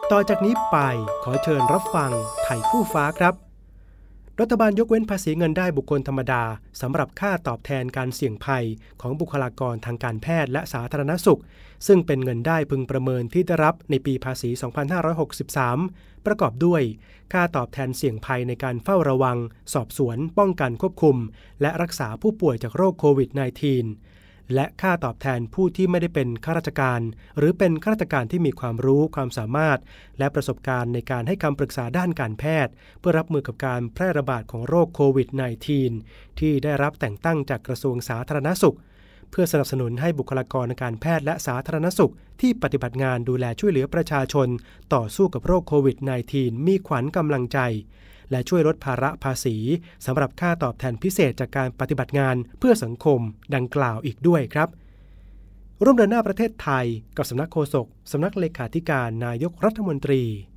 ต่อจากนี้ไปขอเชิญรับฟังไถ่คู่ฟ้าครับรัฐบาลยกเว้นภาษีเงินได้บุคคลธรรมดาสำหรับค่าตอบแทนการเสี่ยงภัยของบุคลากรทางการแพทย์และสาธารณสุขซึ่งเป็นเงินได้พึงประเมินที่ได้รับในปีภาษี 2563 ประกอบด้วยค่าตอบแทนเสี่ยงภัยในการเฝ้าระวังสอบสวนป้องกันควบคุมและรักษาผู้ป่วยจากโรคโควิด -19 และค่าตอบแทนผู้ที่ไม่ได้เป็นข้าราชการหรือเป็นข้าราชการที่มีความรู้ความสามารถและประสบการณ์ในการให้คำปรึกษาด้านการแพทย์เพื่อรับมือกับการแพร่ระบาดของโรคโควิด -19 ที่ได้รับแต่งตั้งจากกระทรวงสาธารณสุขเพื่อสนับสนุนให้บุคลากรทางการแพทย์และสาธารณสุขที่ปฏิบัติงานดูแลช่วยเหลือประชาชนต่อสู้กับโรคโควิด -19 มีขวัญกำลังใจและช่วยลดภาระภาษีสำหรับค่าตอบแทนพิเศษจากการปฏิบัติงานเพื่อสังคมดังกล่าวอีกด้วยครับร่วมเดินหน้าประเทศไทยกับสำนักโฆษกสำนักเลขาธิการนายกรัฐมนตรี